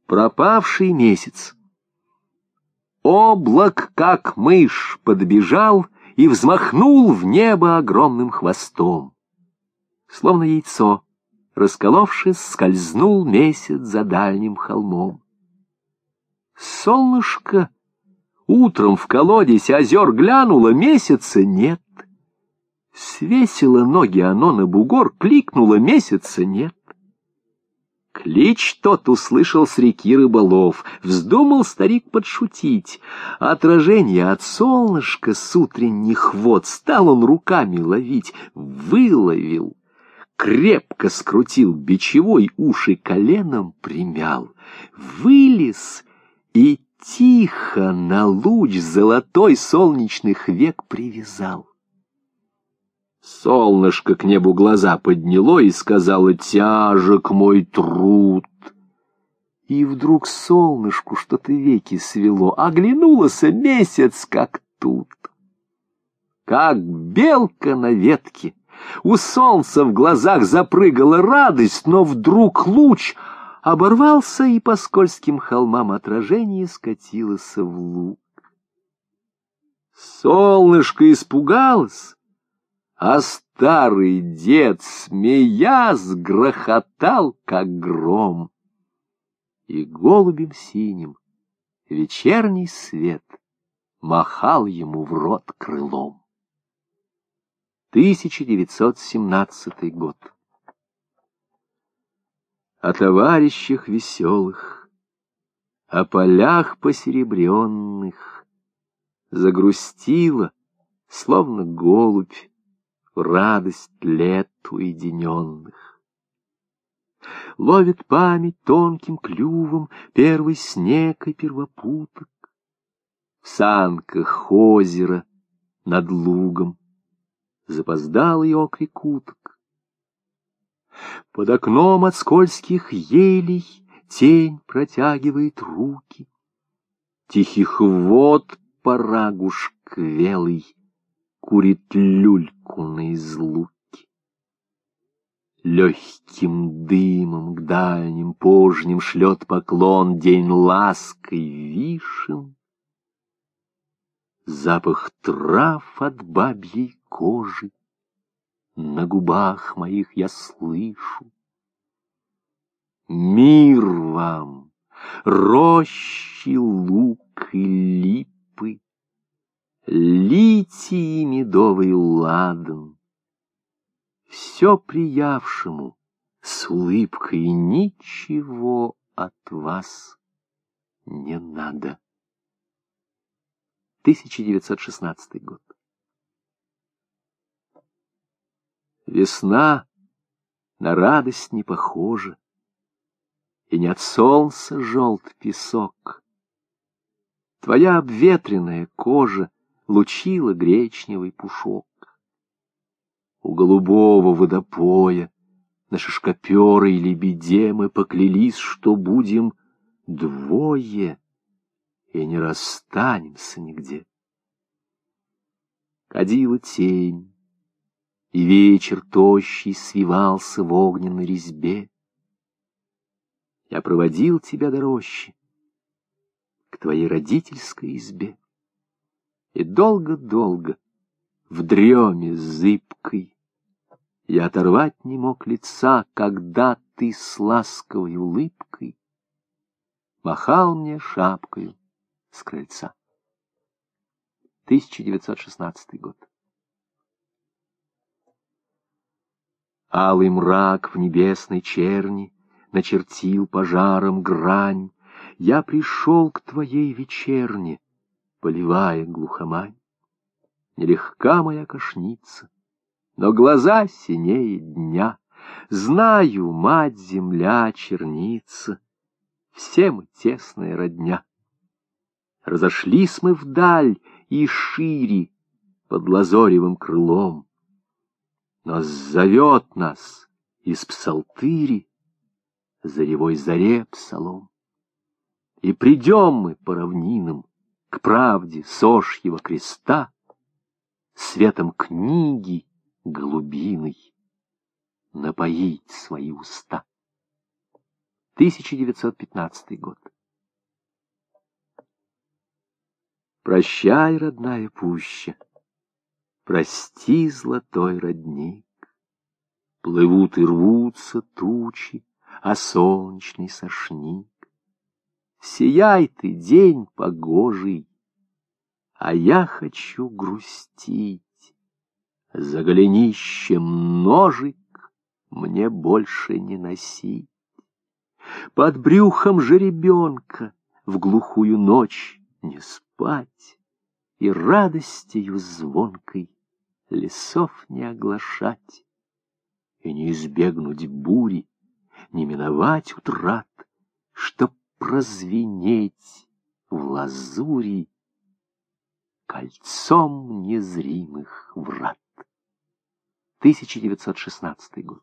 Пропавший месяц. Облак, как мышь, подбежал и взмахнул в небо огромным хвостом. Словно яйцо, расколовшись, скользнул месяц за дальним холмом. Солнышко утром в колодец озер глянуло, месяца нет. Свесило ноги оно на бугор, кликнуло, месяца нет. Клич тот услышал с реки рыболов, вздумал старик подшутить. Отражение от солнышка с утренних вод стал он руками ловить, выловил, крепко скрутил бичевой, уши коленом примял, вылез и тихо на луч золотой солнечных век привязал. Солнышко к небу глаза подняло и сказало: «Тяжек мой труд». И вдруг солнышку что-то веки свело, оглянулось месяц, как тут. Как белка на ветке, у солнца в глазах запрыгала радость, но вдруг луч оборвался, и по скользким холмам отражение скатилось в луг. Солнышко испугалось, а старый дед, смеясь, грохотал, как гром. И голубем синим вечерний свет махал ему в рот крылом. 1917 год. О товарищах веселых, о полях посеребренных загрустила, словно голубь, радость лет уединенных. Ловит память тонким клювом первый снег и первопуток. В санках озера над лугом запоздалый окрик уток. Под окном от скользких елей тень протягивает руки. Тихих вод парагуш квелый курит люльку на излуке. Легким дымом к дальним пожним шлет поклон день лаской вишен. Запах трав от бабьей кожи на губах моих я слышу. Мир вам, рощи, лук и липы, литий и медовый ладан. Все приявшему с улыбкой, ничего от вас не надо. 1916 год. Весна на радость не похожа, и не от солнца желт песок. Твоя обветренная кожа лучила гречневый пушок. У голубого водопоя на шишкоперы и лебеде мы поклялись, что будем двое и не расстанемся нигде. Кадила тень, и вечер тощий свивался в огненной резьбе. Я проводил тебя до рощи, к твоей родительской избе, и долго-долго в дреме зыбкой я оторвать не мог лица, когда ты с ласковой улыбкой махал мне шапкою с крыльца. 1916 год. Алый мрак в небесной черни начертил пожаром грань. Я пришел к твоей вечерне, поливая глухомань. Нелегка моя кошница, но глаза синее дня. Знаю, мать-земля черница, все мы тесная родня. Разошлись мы вдаль и шире под лазоревым крылом, но зовет нас из псалтыри заревой заре псалом. И придем мы по равнинам к правде сошьего креста, светом книги голубиной напоить свои уста. 1915 год. Прощай, родная пуща, прости, золотой родник. Плывут и рвутся тучи, а солнечный сошник. Сияй ты, день погожий, а я хочу грустить. За голенищем ножик мне больше не носить. Под брюхом жеребенка в глухую ночь не спать и радостью звонкой лесов не оглашать. И не избегнуть бури, не миновать утрат, чтоб прозвенеть в лазури кольцом незримых врат. 1916 год.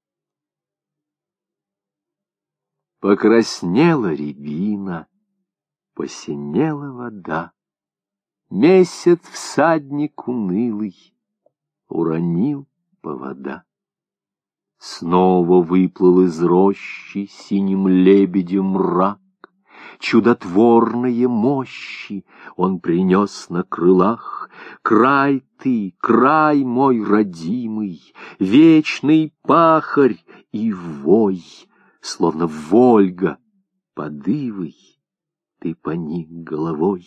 Покраснела рябина, посинела вода. Месяц всадник унылый уронил повода. Снова выплыл из рощи синим лебедем мрак. Чудотворные мощи он принес на крылах. Край ты, край мой родимый, вечный пахарь и вой, словно Вольга под ивой, ты поник головой.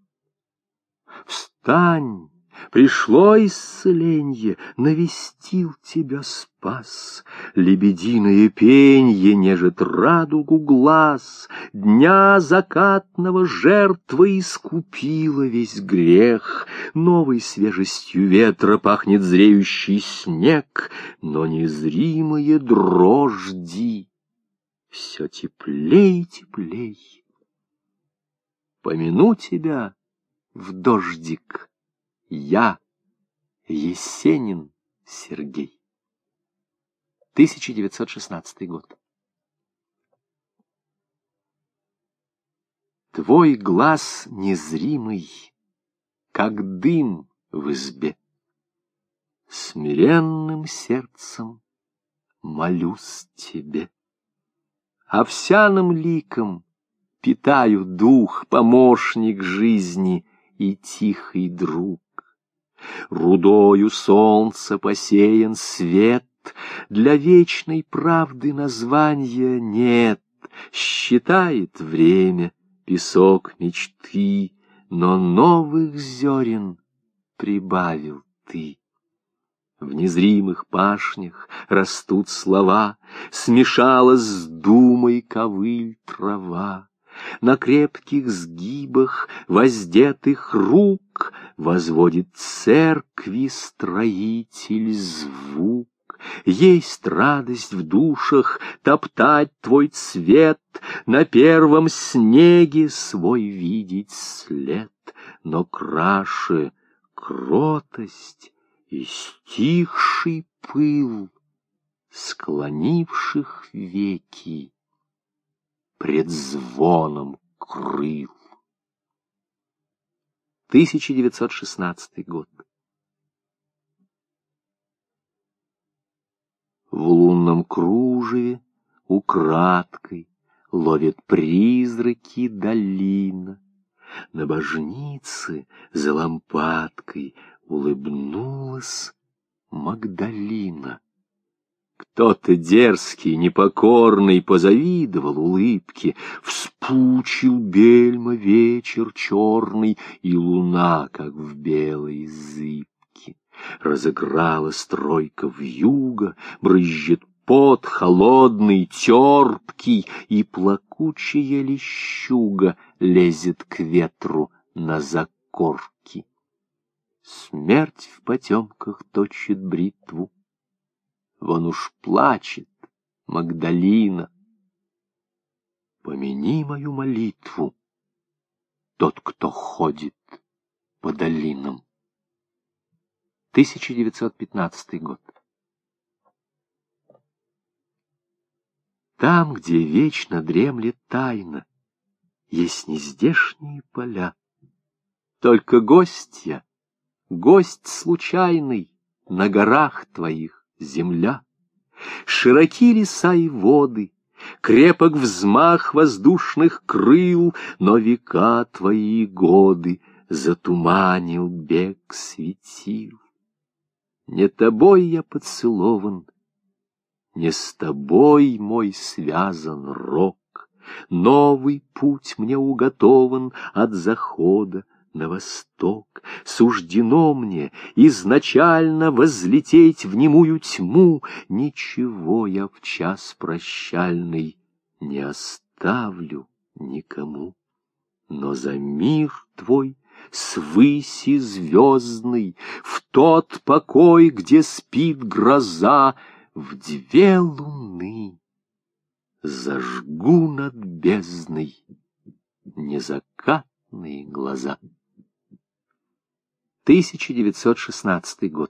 Встань! Пришло исцеленье, навестил тебя спас. Лебединое пенье нежит радугу глаз. Дня закатного жертва искупила весь грех. Новой свежестью ветра пахнет зреющий снег, но незримые дрожди все теплей и теплей. Помяну тебя в дождик, я, Есенин Сергей. 1916 год. Твой глаз незримый, как дым в избе. Смиренным сердцем молюсь тебе. Овсяным ликом питаю дух, помощник жизни и тихий друг. Рудою солнца посеян свет, для вечной правды названия нет. Считает время песок мечты, но новых зерен прибавил ты. В незримых пашнях растут слова, смешалась с думой ковыль трава. На крепких сгибах воздетых рук возводит церкви строитель звук. Есть радость в душах топтать твой цвет, на первом снеге свой видеть след, но краше кротость и стихший пыл склонивших веки пред звоном крыл. 1916 год. В лунном кружеве украдкой ловят призраки долина. На божнице за лампадкой улыбнулась Магдалина. Кто-то дерзкий, непокорный позавидовал улыбке, вспучил бельма вечер черный, и луна, как в белой зыбке. Разыгралась тройка вьюга, брызжет пот холодный, терпкий, и плакучая лещуга лезет к ветру на закорки. Смерть в потемках точит бритву. Вон уж плачет Магдалина. Помяни мою молитву, тот, кто ходит по долинам. 1915 год. Там, где вечно дремлет тайна, есть нездешние поля. Только гость я, гость случайный, на горах твоих земля. Широки леса и воды, крепок взмах воздушных крыл, но века твои годы затуманил бег светил. Не тобой я поцелован, не с тобой мой связан рок. Новый путь мне уготован от захода на восток. Суждено мне изначально возлететь в немую тьму. Ничего я в час прощальный не оставлю никому. Но за мир твой свыси звездный, в тот покой, где спит гроза, в 2 луны зажгу над бездной незакатные глаза. 1916 год.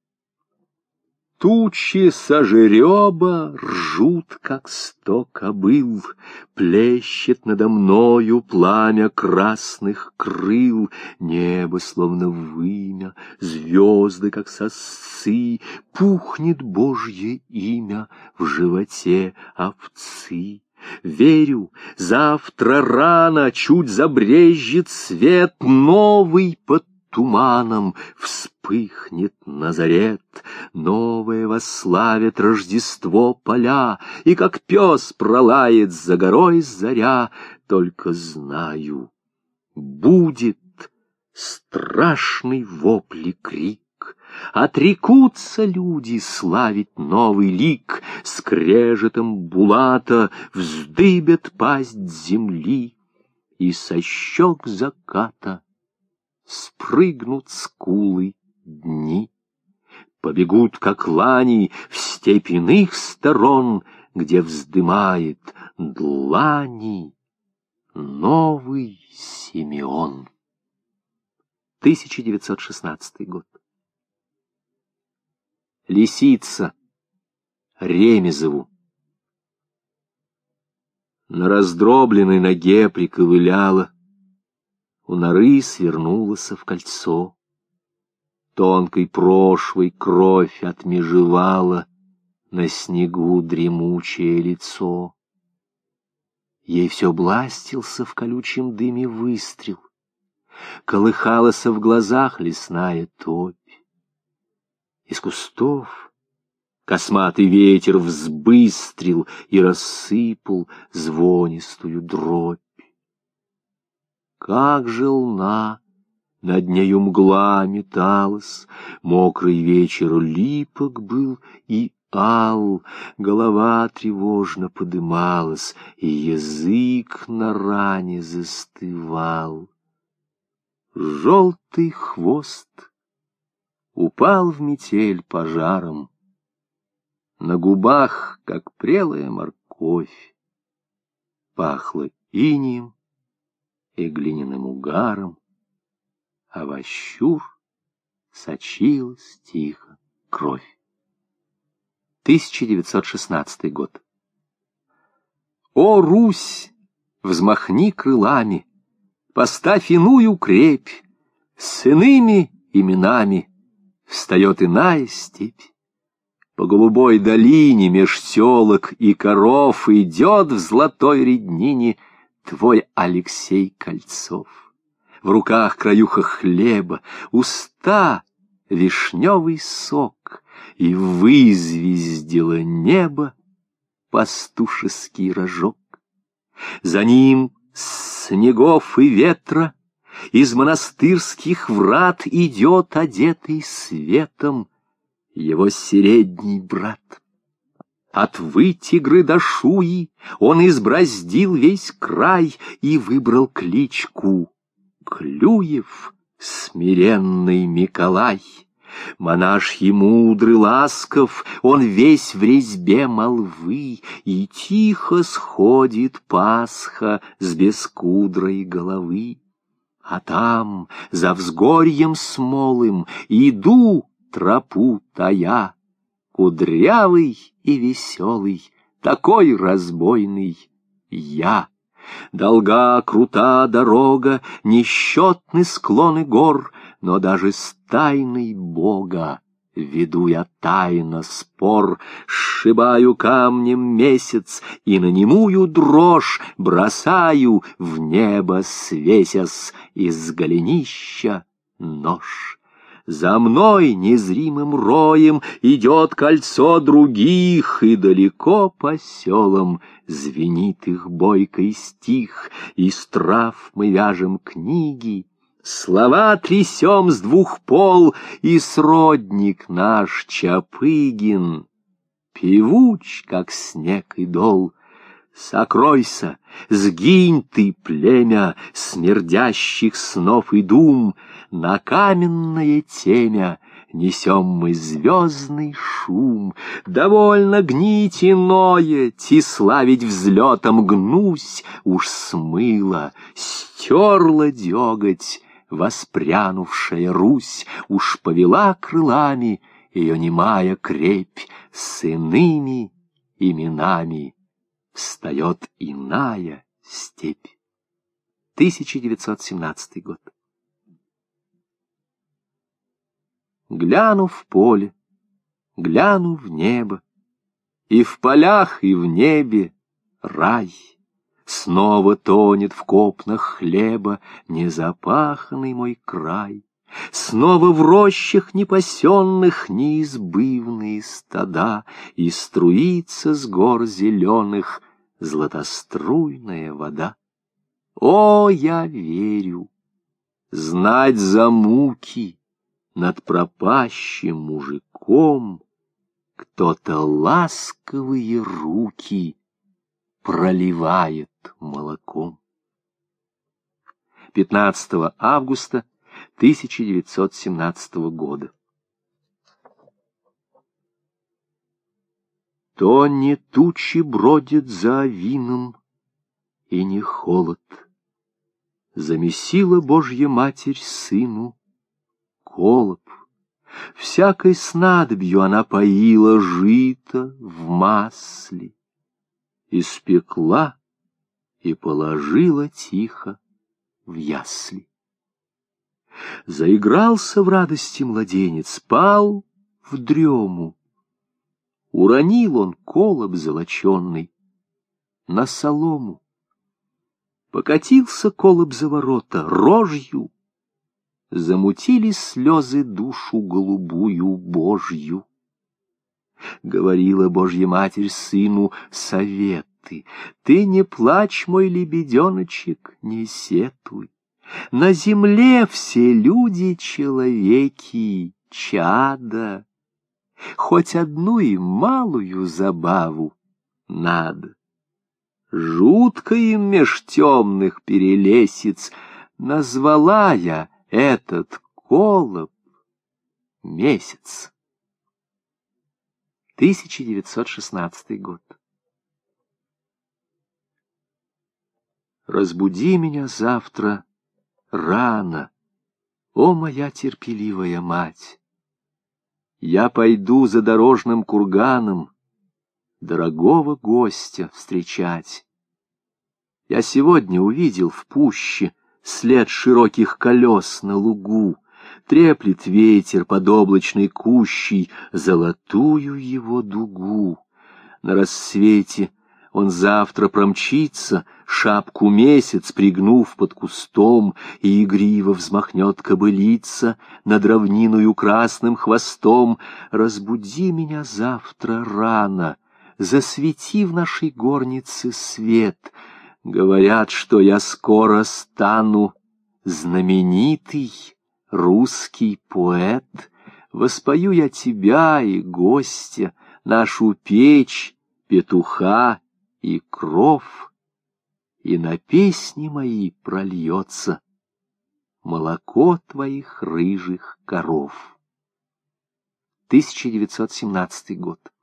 Тучи сожереба ржут, как 100 кобыл, плещет надо мною пламя красных крыл, небо словно вымя, звезды, как сосцы, пухнет Божье имя в животе овцы. Верю, завтра рано чуть забрезжит свет новый под туманом, вспыхнет Назарет, новое восславит Рождество поля, и как пес пролает за горой заря. Только знаю, будет страшный вопль и крик, отрекутся люди славить новый лик, скрежетом булата вздыбят пасть земли, и со щек заката спрыгнут скулы дни, побегут, как лани, в степь иных сторон, где вздымает длани новый Симеон. 1916 год. Лисица Ремезову. На раздробленной ноге приковыляла, у норы свернулась в кольцо. Тонкой прошвой кровь отмежевала на снегу дремучее лицо. Ей все бластился в колючем дыме выстрел, колыхалась в глазах лесная топь. Из кустов косматый ветер взбыстрил и рассыпал звонистую дробь. Как же луна над нею мгла металась, мокрый вечер липок был и ал, голова тревожно подымалась, и язык на ране застывал. Желтый хвост упал в метель пожаром, на губах, как прелая морковь, пахло инеем и глиняным угаром, а во щур сочилась тихо кровь. 1916 год. О, Русь, взмахни крылами, поставь иную крепь, с иными именами встает иная степь. По голубой долине меж селок и коров идет в золотой реднине твой Алексей Кольцов. В руках краюха хлеба, уста вишневый сок, и вызвездило небо пастушеский рожок. За ним с снегов и ветра из монастырских врат идет, одетый светом, его средний брат. От Вытигры до Шуи он избраздил весь край и выбрал кличку Клюев, смиренный Миколай. Монашьи мудрый ласков, он весь в резьбе молвы, и тихо сходит Пасха с бескудрой головы. А там, за взгорьем смолым, иду тропу тая, кудрявый и веселый, такой разбойный я. Долга, крута дорога, несчетны склоны гор, но даже с тайной Бога веду я тайно спор, сшибаю камнем месяц и на немую дрожь бросаю в небо, свесясь из голенища нож. За мной незримым роем идет кольцо других, и далеко по селам звенит их бойкий стих. Из трав мы вяжем книги, слова трясем с двух пол, и сродник наш Чапыгин певуч, как снег и дол. Сокройся, сгинь ты, племя смердящих снов и дум, на каменное темя несем мы звездный шум. Довольно гнить и ноять, и славить взлетом гнусь, уж смыла, стерла деготь воспрянувшая Русь, уж повела крылами ее немая крепь, с иными именами встает иная степь. 1917 год. Гляну в поле, гляну в небо, и в полях, и в небе рай. Снова тонет в копнах хлеба незапаханный мой край. Снова в рощах непасенных неизбывные стада, и струится с гор зеленых златоструйная вода. О, я верю, знать за муки над пропащим мужиком кто-то ласковые руки проливает молоком. 15 августа 1917 года. То не тучи бродят за авином, и не холод. Замесила Божья Матерь сыну колоб. Всякой снадобью она поила жито в масле, испекла и положила тихо в ясли. Заигрался в радости младенец, спал в дрему. Уронил он колоб золоченный на солому. Покатился колоб за ворота рожью, замутили слезы душу голубую Божью. Говорила Божья Матерь сыну советы: ты не плачь, мой лебеденочек, не сетуй. На земле все люди человеки, чада. Хоть одну и малую забаву надо. Жутко им меж темных перелесиц назвала я этот колоб месяц. 1916 год. Разбуди меня завтра рано, о моя терпеливая мать. Я пойду за дорожным курганом дорогого гостя встречать. Я сегодня увидел в пуще след широких колес на лугу, треплет ветер под облачной кущей золотую его дугу. На рассвете он завтра промчится, шапку месяц пригнув под кустом, и игриво взмахнет кобылица над равниною красным хвостом. Разбуди меня завтра рано, засвети в нашей горнице свет. Говорят, что я скоро стану знаменитый русский поэт. Воспою я тебя и гостя, нашу печь, петуха и кров, и на песни мои прольется молоко твоих рыжих коров. 1917 год.